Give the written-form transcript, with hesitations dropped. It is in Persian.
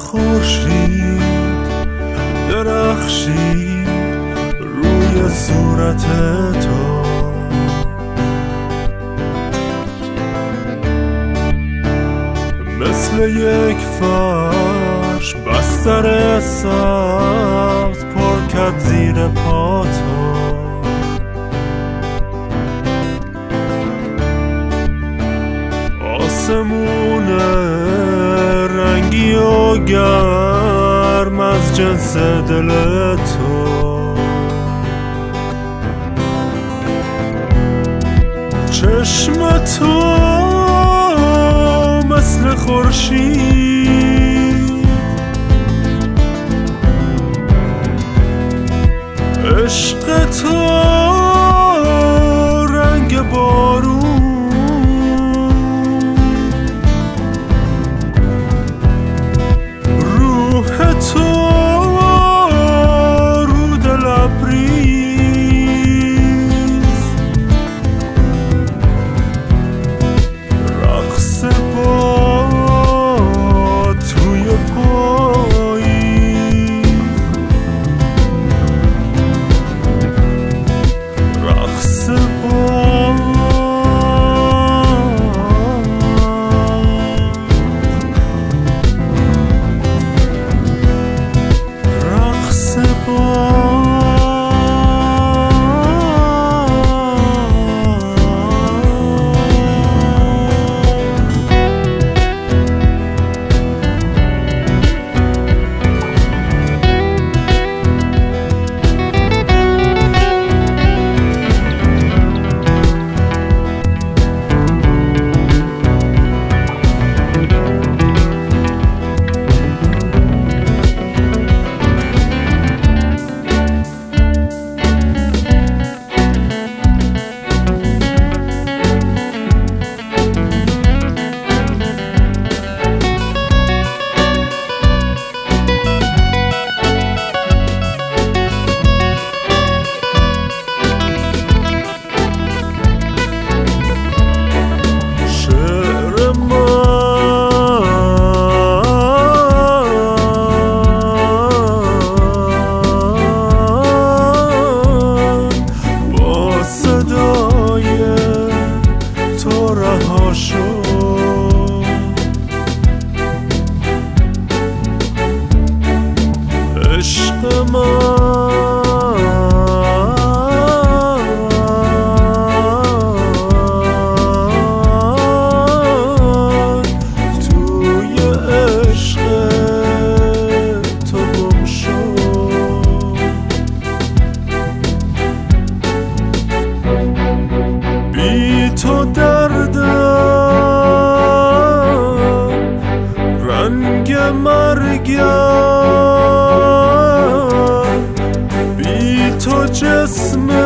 خورشید درخشید روی صورت تو، مثل یک فرش بستر سبز پر کرد زیر پا تو. آسمون رنگی و گرم از جنس دل تو، چشم تو مثل خورشید، عشق تو رنگ بارون، روح تو رود لبریز، رقص با توی پاییز، رقص با عشق من توی عشق تو گم شد، بی تو دردم رنگ مرگم، بی تو جسم